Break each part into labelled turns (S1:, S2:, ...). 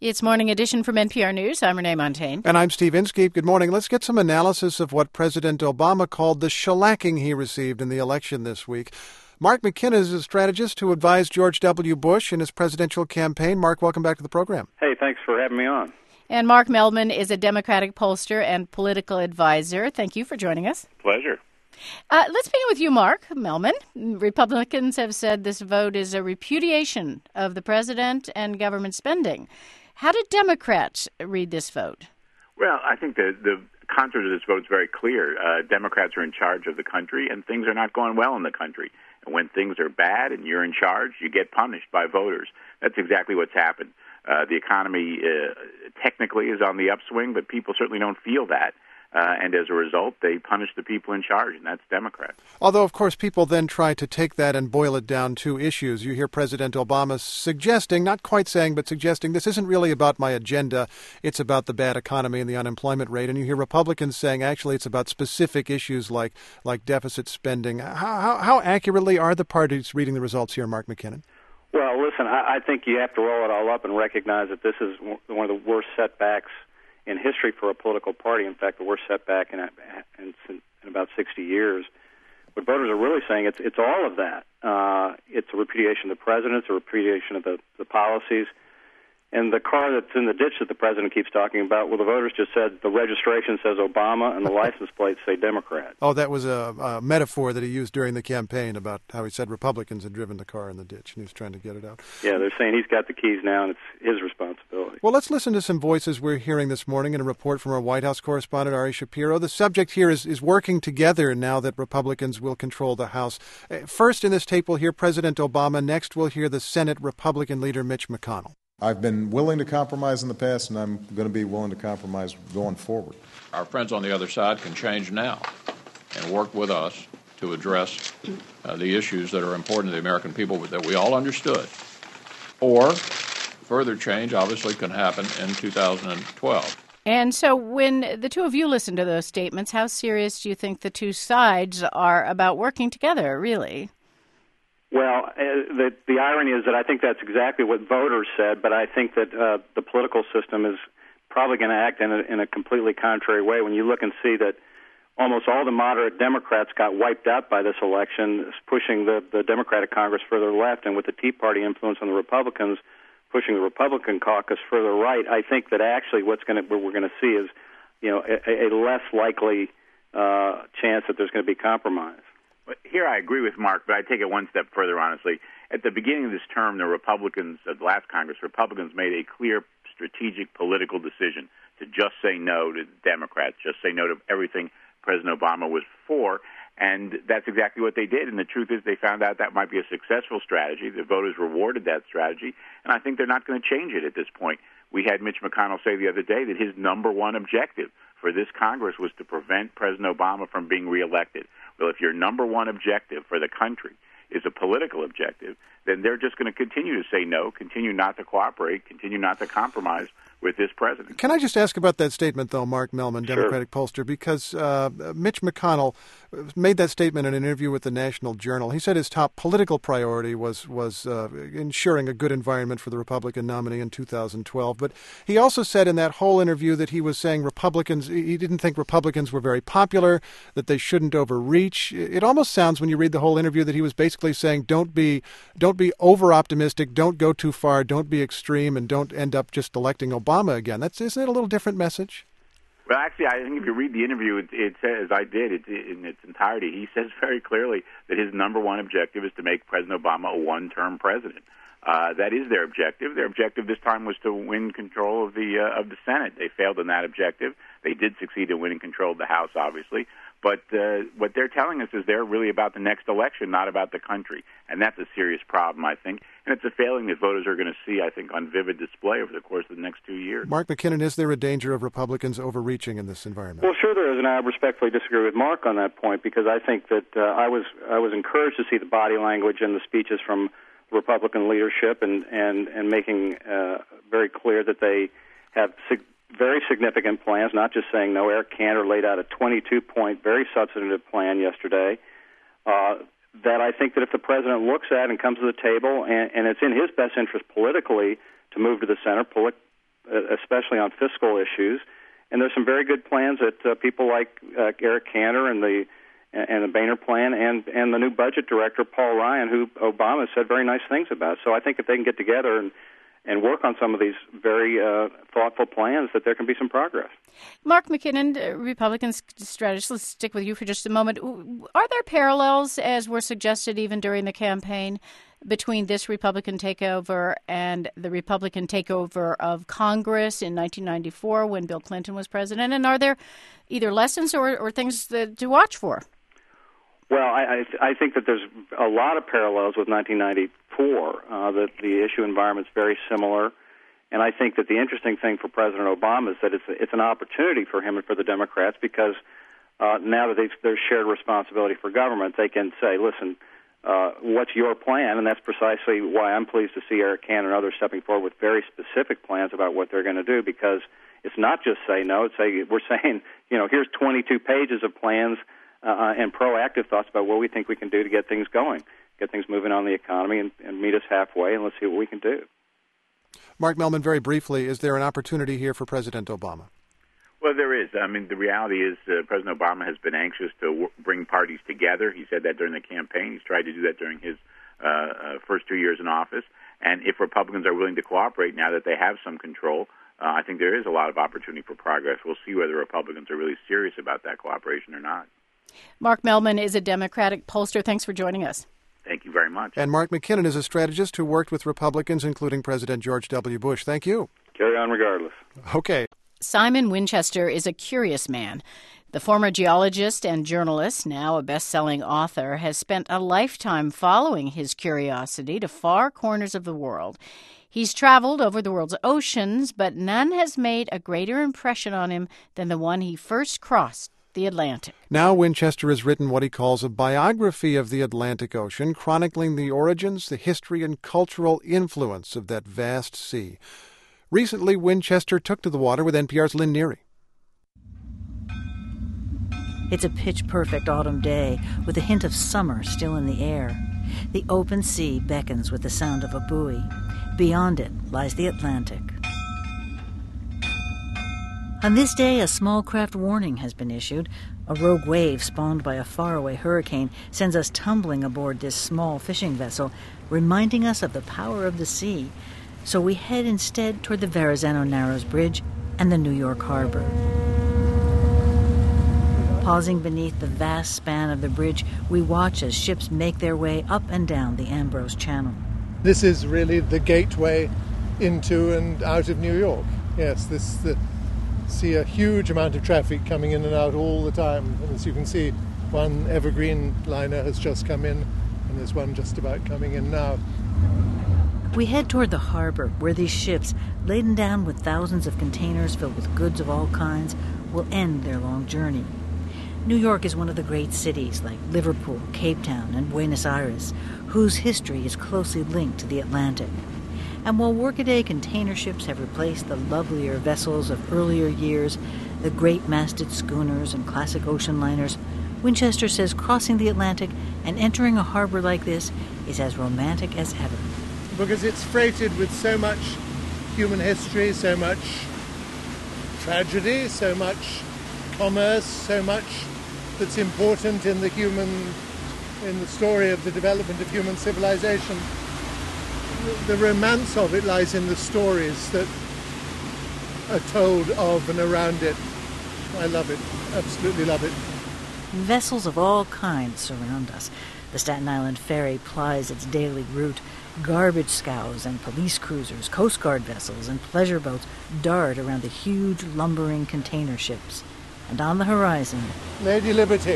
S1: It's Morning Edition from NPR News. I'm Renee Montagne.
S2: And I'm Steve Inskeep. Good morning. Let's get some analysis of what President Obama called the shellacking he received in the election this week. Mark McKenna is a strategist who advised George W. Bush in his presidential campaign. Mark, welcome back to the program.
S3: Hey, thanks for having me on.
S1: And Mark Mehlman is a Democratic pollster and political advisor. Thank you for joining us.
S3: Pleasure.
S1: Let's begin with you, Mark Mehlman. Republicans have said this vote is a repudiation of the president and government spending. How did Democrats read this vote?
S4: Well, I think the contours of this vote is very clear. Democrats are in charge of the country, and things are not going well in the country. And when things are bad and you're in charge, you get punished by voters. That's exactly what's happened. The economy technically is on the upswing, but people certainly don't feel that. And as a result, they punish the people in charge, and that's Democrats.
S2: Although, of course, people then try to take that and boil it down to issues. You hear President Obama suggesting, not quite saying, but suggesting, this isn't really about my agenda. It's about the bad economy and the unemployment rate. And you hear Republicans saying, actually, it's about specific issues like deficit spending. How accurately are the parties reading the results here, Mark McKinnon?
S3: Well, listen, I think you have to roll it all up and recognize that this is one of the worst setbacks in history for a political party. In fact, the worst setback in about 60 years. What voters are really saying, it's all of that. It's a repudiation of the president, it's a repudiation of the policies. And the car that's in the ditch that the president keeps talking about, well, the voters just said the registration says Obama and the license plates say Democrat.
S2: Oh, that was a metaphor that he used during the campaign about how he said Republicans had driven the car in the ditch, and he was trying to get it out.
S3: Yeah, they're saying he's got the keys now, and it's his responsibility.
S2: Well, let's listen to some voices we're hearing this morning in a report from our White House correspondent, Ari Shapiro. The subject here is working together now that Republicans will control the House. First in this tape, we'll hear President Obama. Next, we'll hear the Senate Republican leader, Mitch McConnell.
S5: I've been willing to compromise in the past, and I'm going to be willing to compromise going forward.
S6: Our friends on the other side can change now and work with us to address the issues that are important to the American people that we all understood. Or further change obviously can happen in 2012.
S1: And so when the two of you listen to those statements, how serious do you think the two sides are about working together, really?
S3: Well, the irony is that I think that's exactly what voters said, but I think that the political system is probably going to act in a completely contrary way. When you look and see that almost all the moderate Democrats got wiped out by this election, pushing the Democratic Congress further left, and with the Tea Party influence on the Republicans pushing the Republican caucus further right, I think that actually what we're going to see is, a less likely chance that there's going to be compromise.
S4: But here I agree with Mark, but I take it one step further, honestly. At the beginning of this term, the Republicans, of the last Congress, Republicans made a clear strategic political decision to just say no to the Democrats, just say no to everything President Obama was for, and that's exactly what they did. And the truth is they found out that might be a successful strategy. The voters rewarded that strategy, and I think they're not going to change it at this point. We had Mitch McConnell say the other day that his number one objective for this Congress was to prevent President Obama from being reelected. Well, if your number one objective for the country is a political objective, then they're just going to continue to say no, continue not to cooperate, continue not to compromise with this president.
S2: Can I just ask about that statement, though, Mark Mehlman, Democratic pollster, because Mitch McConnell made that statement in an interview with the National Journal. He said his top political priority was ensuring a good environment for the Republican nominee in 2012. But he also said in that whole interview that he was saying he didn't think Republicans were very popular, that they shouldn't overreach. It almost sounds, when you read the whole interview, that he was basically saying don't be over-optimistic, don't go too far, don't be extreme, and don't end up just electing Obama again. Isn't it a little different message?
S4: Well, actually, I think if you read the interview, it says, I did, in its entirety, he says very clearly that his number one objective is to make President Obama a one-term president. That is their objective. Their objective this time was to win control of the Senate. They failed in that objective. They did succeed in winning control of the House, obviously. But what they're telling us is they're really about the next election, not about the country. And that's a serious problem, I think. And it's a failing that voters are going to see, I think, on vivid display over the course of the next 2 years.
S2: Mark McKinnon, is there a danger of Republicans overreaching in this environment?
S3: Well, sure there is, and I respectfully disagree with Mark on that point, because I think that I was encouraged to see the body language and the speeches from Republican leadership and making very clear that they have very significant plans, not just saying no. Eric Cantor laid out a 22-point, very substantive plan yesterday that I think that if the president looks at and comes to the table, and it's in his best interest politically to move to the center, especially on fiscal issues. And there's some very good plans that people like Eric Cantor and the Boehner plan and the new budget director, Paul Ryan, who Obama said very nice things about. So I think if they can get together and work on some of these very thoughtful plans, that there can be some progress.
S1: Mark McKinnon, Republican strategist, let's stick with you for just a moment. Are there parallels, as were suggested even during the campaign, between this Republican takeover and the Republican takeover of Congress in 1994 when Bill Clinton was president? And are there either lessons or things to watch for?
S3: Well, I think that there's a lot of parallels with 1994. That the issue environment's very similar. And I think that the interesting thing for President Obama is that it's an opportunity for him and for the Democrats because now that there's shared responsibility for government, they can say, listen, what's your plan? And that's precisely why I'm pleased to see Eric Cantor and others stepping forward with very specific plans about what they're going to do, because it's not just say no. We're saying, here's 22 pages of plans and proactive thoughts about what we think we can do to get things going, get things moving on the economy and meet us halfway, and let's see what we can do.
S2: Mark Mellman, very briefly, is there an opportunity here for President Obama?
S4: Well, there is. I mean, the reality is President Obama has been anxious to bring parties together. He said that during the campaign. He's tried to do that during his first 2 years in office. And if Republicans are willing to cooperate now that they have some control, I think there is a lot of opportunity for progress. We'll see whether Republicans are really serious about that cooperation or not.
S1: Mark Mellman is a Democratic pollster. Thanks for joining us.
S4: Thank you very much.
S2: And Mark McKinnon is a strategist who worked with Republicans, including President George W. Bush. Thank you.
S3: Carry on regardless.
S2: Okay.
S1: Simon Winchester is a curious man. The former geologist and journalist, now a best-selling author, has spent a lifetime following his curiosity to far corners of the world. He's traveled over the world's oceans, but none has made a greater impression on him than the one he first crossed, the Atlantic.
S2: Now Winchester has written what he calls a biography of the Atlantic Ocean, chronicling the origins, the history, and cultural influence of that vast sea. Recently, Winchester took to the water with NPR's Lynn Neary.
S7: It's a pitch-perfect autumn day with a hint of summer still in the air. The open sea beckons with the sound of a buoy. Beyond it lies the Atlantic. On this day, a small craft warning has been issued. A rogue wave spawned by a faraway hurricane sends us tumbling aboard this small fishing vessel, reminding us of the power of the sea. So we head instead toward the Verrazano Narrows Bridge and the New York Harbor. Pausing beneath the vast span of the bridge, we watch as ships make their way up and down the Ambrose Channel.
S8: This is really the gateway into and out of New York. Yes, see a huge amount of traffic coming in and out all the time. And as you can see, one Evergreen liner has just come in, and there's one just about coming in now.
S7: We head toward the harbor, where these ships, laden down with thousands of containers filled with goods of all kinds, will end their long journey. New York is one of the great cities like Liverpool, Cape Town, and Buenos Aires, whose history is closely linked to the Atlantic. And while workaday container ships have replaced the lovelier vessels of earlier years, the great masted schooners and classic ocean liners, Winchester says crossing the Atlantic and entering a harbor like this is as romantic as ever.
S8: Because it's freighted with so much human history, so much tragedy, so much commerce, so much that's important in the story of the development of human civilization. The romance of it lies in the stories that are told of and around it. I love it, absolutely love it.
S7: Vessels of all kinds surround us. The Staten Island Ferry plies its daily route. Garbage scows and police cruisers, Coast Guard vessels, and pleasure boats dart around the huge lumbering container ships. And on the horizon,
S8: Lady Liberty.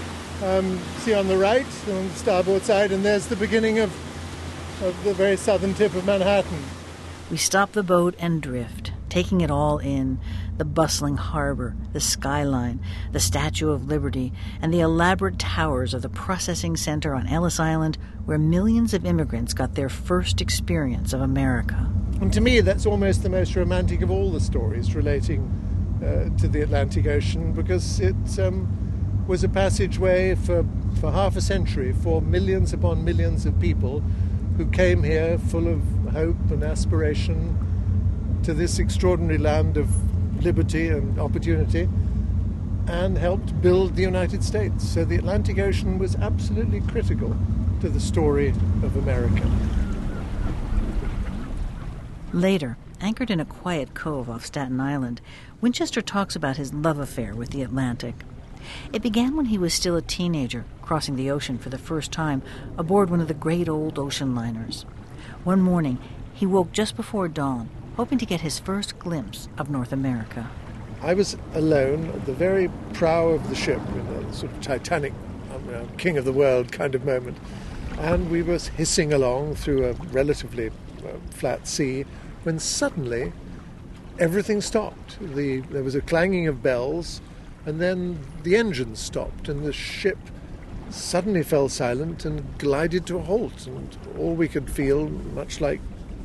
S8: See on the right, on the starboard side, and there's the beginning of the very southern tip of Manhattan.
S7: We stop the boat and drift, taking it all in. The bustling harbor, the skyline, the Statue of Liberty, and the elaborate towers of the processing center on Ellis Island, where millions of immigrants got their first experience of America.
S8: And to me, that's almost the most romantic of all the stories relating to the Atlantic Ocean, because it was a passageway for half a century for millions upon millions of people who came here full of hope and aspiration, to this extraordinary land of liberty and opportunity and helped build the United States. So the Atlantic Ocean was absolutely critical to the story of America.
S7: Later, anchored in a quiet cove off Staten Island, Winchester talks about his love affair with the Atlantic. It began when he was still a teenager, crossing the ocean for the first time aboard one of the great old ocean liners. One morning, he woke just before dawn, hoping to get his first glimpse of North America.
S8: I was alone at the very prow of the ship, in a sort of Titanic, king of the world kind of moment. And we were hissing along through a relatively flat sea when suddenly everything stopped. There was a clanging of bells, and then the engines stopped, and the ship suddenly fell silent and glided to a halt. And all we could feel, much like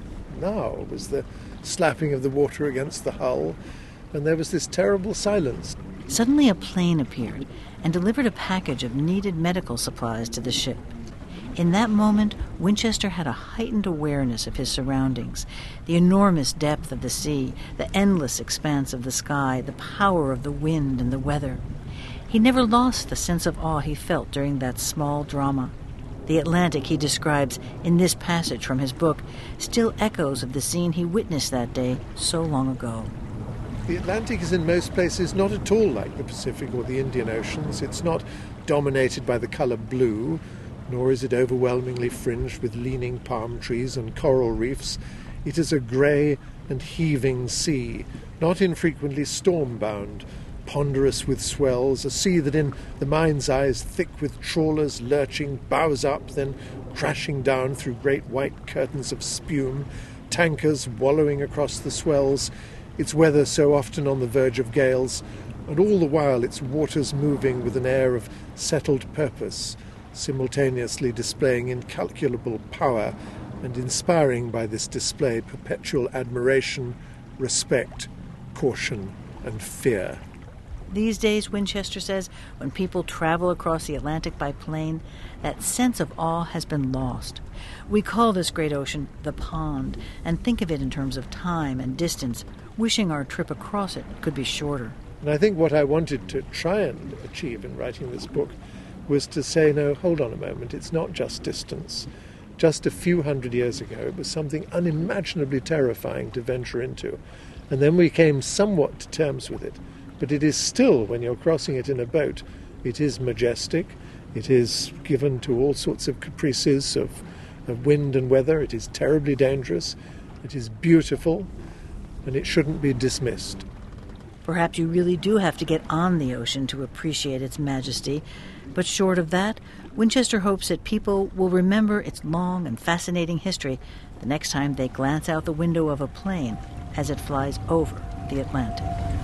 S8: now, was the slapping of the water against the hull, and there was this terrible silence.
S7: Suddenly a plane appeared and delivered a package of needed medical supplies to the ship. In that moment, Winchester had a heightened awareness of his surroundings, the enormous depth of the sea, the endless expanse of the sky, the power of the wind and the weather. He never lost the sense of awe he felt during that small drama. The Atlantic, he describes in this passage from his book, still echoes of the scene he witnessed that day so long ago.
S8: The Atlantic is in most places not at all like the Pacific or the Indian Oceans. It's not dominated by the color blue, nor is it overwhelmingly fringed with leaning palm trees and coral reefs. It is a grey and heaving sea, not infrequently storm-bound, ponderous with swells, a sea that in the mind's eye is thick with trawlers lurching bows up, then crashing down through great white curtains of spume, tankers wallowing across the swells, its weather so often on the verge of gales, and all the while its waters moving with an air of settled purpose, simultaneously displaying incalculable power and inspiring by this display perpetual admiration, respect, caution, and fear.
S7: These days, Winchester says, when people travel across the Atlantic by plane, that sense of awe has been lost. We call this great ocean the pond and think of it in terms of time and distance, wishing our trip across it could be shorter.
S8: And I think what I wanted to try and achieve in writing this book was to say, no, hold on a moment, it's not just distance. Just a few hundred years ago, it was something unimaginably terrifying to venture into. And then we came somewhat to terms with it. But it is still, when you're crossing it in a boat, it is majestic. It is given to all sorts of caprices of wind and weather. It is terribly dangerous. It is beautiful. And it shouldn't be dismissed.
S7: Perhaps you really do have to get on the ocean to appreciate its majesty. But short of that, Winchester hopes that people will remember its long and fascinating history the next time they glance out the window of a plane as it flies over the Atlantic.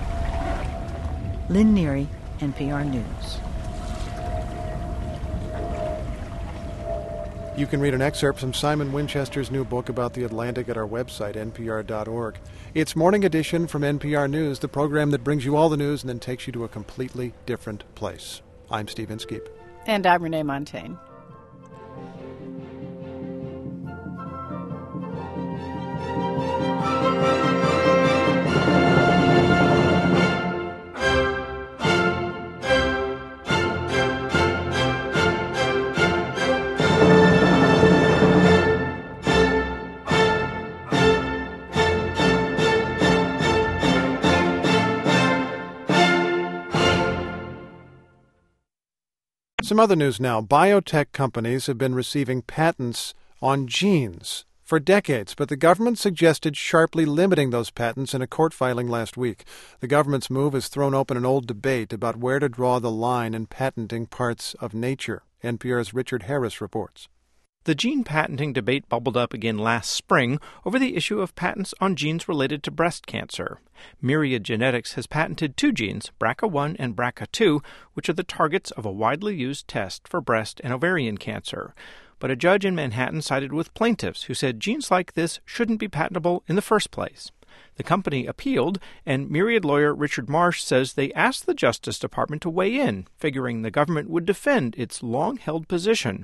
S7: Lynn Neary, NPR News.
S2: You can read an excerpt from Simon Winchester's new book about the Atlantic at our website, npr.org. It's Morning Edition from NPR News, the program that brings you all the news and then takes you to a completely different place. I'm Steve Inskeep.
S1: And I'm Renee Montagne.
S2: Some other news now. Biotech companies have been receiving patents on genes for decades, but the government suggested sharply limiting those patents in a court filing last week. The government's move has thrown open an old debate about where to draw the line in patenting parts of nature. NPR's Richard Harris reports.
S9: The gene patenting debate bubbled up again last spring over the issue of patents on genes related to breast cancer. Myriad Genetics has patented two genes, BRCA1 and BRCA2, which are the targets of a widely used test for breast and ovarian cancer. But a judge in Manhattan sided with plaintiffs who said genes like this shouldn't be patentable in the first place. The company appealed, and Myriad lawyer Richard Marsh says they asked the Justice Department to weigh in, figuring the government would defend its long-held position.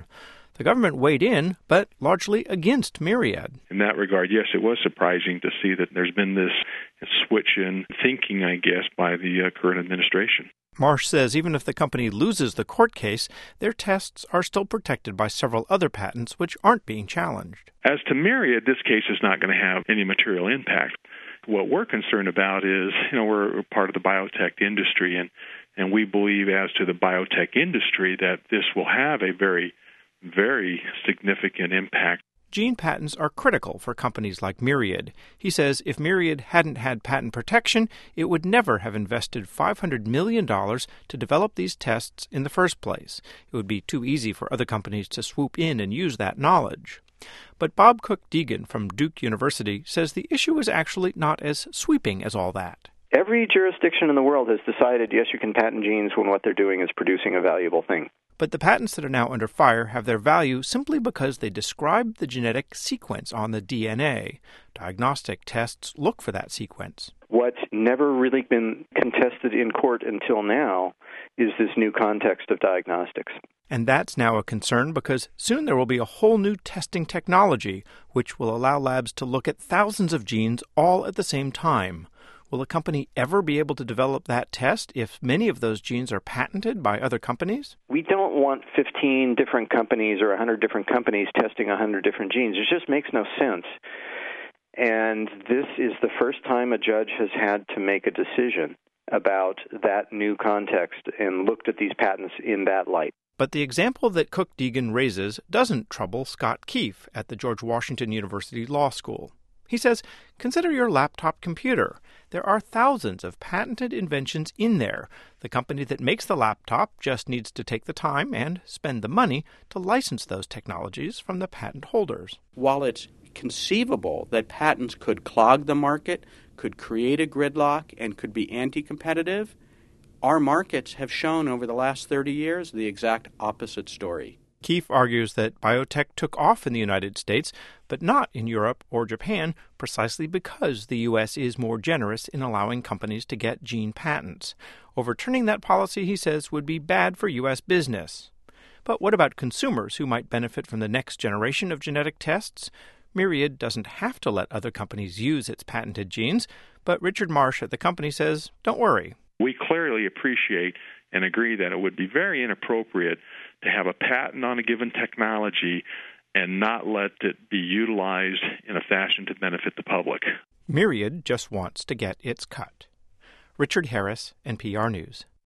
S9: The government weighed in, but largely against Myriad.
S10: In that regard, yes, it was surprising to see that there's been this switch in thinking, I guess, by the current administration.
S9: Marsh says even if the company loses the court case, their tests are still protected by several other patents which aren't being challenged.
S10: As to Myriad, this case is not going to have any material impact. What we're concerned about is, we're part of the biotech industry, and we believe as to the biotech industry that this will have a very, very significant impact.
S9: Gene patents are critical for companies like Myriad. He says if Myriad hadn't had patent protection, it would never have invested $500 million to develop these tests in the first place. It would be too easy for other companies to swoop in and use that knowledge. But Bob Cook-Deegan from Duke University says the issue is actually not as sweeping as all that.
S11: Every jurisdiction in the world has decided, yes, you can patent genes when what they're doing is producing a valuable thing.
S9: But the patents that are now under fire have their value simply because they describe the genetic sequence on the DNA. Diagnostic tests look for that sequence.
S11: What's never really been contested in court until now is this new context of diagnostics.
S9: And that's now a concern because soon there will be a whole new testing technology which will allow labs to look at thousands of genes all at the same time. Will a company ever be able to develop that test if many of those genes are patented by other companies?
S11: We don't want 15 different companies or 100 different companies testing 100 different genes. It just makes no sense. And this is the first time a judge has had to make a decision about that new context and looked at these patents in that light.
S9: But the example that Cook-Deegan raises doesn't trouble Scott Keefe at the George Washington University Law School. He says, consider your laptop computer. There are thousands of patented inventions in there. The company that makes the laptop just needs to take the time and spend the money to license those technologies from the patent holders.
S12: While it's conceivable that patents could clog the market, could create a gridlock, and could be anti-competitive, our markets have shown over the last 30 years the exact opposite story.
S9: Keefe argues that biotech took off in the United States, but not in Europe or Japan, precisely because the U.S. is more generous in allowing companies to get gene patents. Overturning that policy, he says, would be bad for U.S. business. But what about consumers who might benefit from the next generation of genetic tests? Myriad doesn't have to let other companies use its patented genes, but Richard Marsh at the company says, don't worry.
S10: We clearly appreciate and agree that it would be very inappropriate to have a patent on a given technology and not let it be utilized in a fashion to benefit the public.
S9: Myriad just wants to get its cut. Richard Harris, NPR News.